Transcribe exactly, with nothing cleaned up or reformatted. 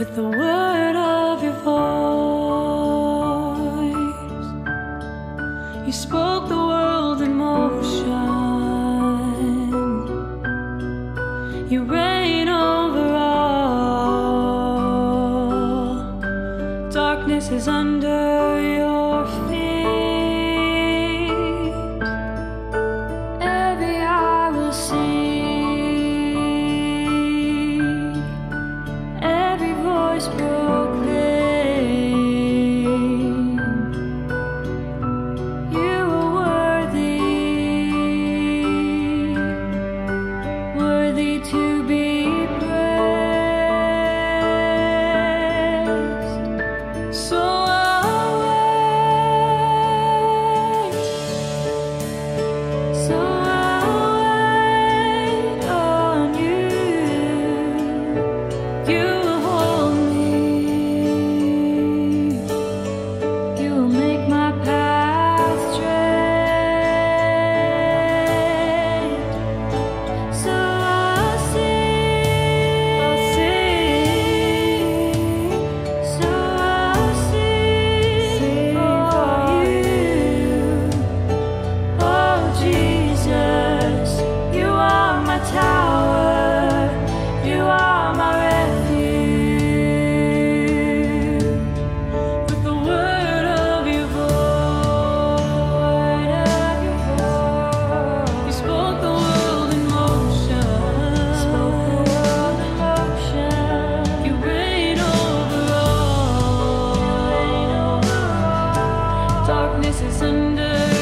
with the word of your voice. You spoke the world in motion. You reign over all. Darkness is under your feet. Every eye will see, every voice proclaim, you are worthy, worthy to be praised. So I'll wait, so I'll wait on you. You will hold me, you will make my path straight. So I'll sing, I'll sing, so I'll sing for you. Oh Jesus, you are my tower, you are my refuge. With the word of your voice, you spoke the world in motion. Spoke the world in motion. You reign over all. Darkness is under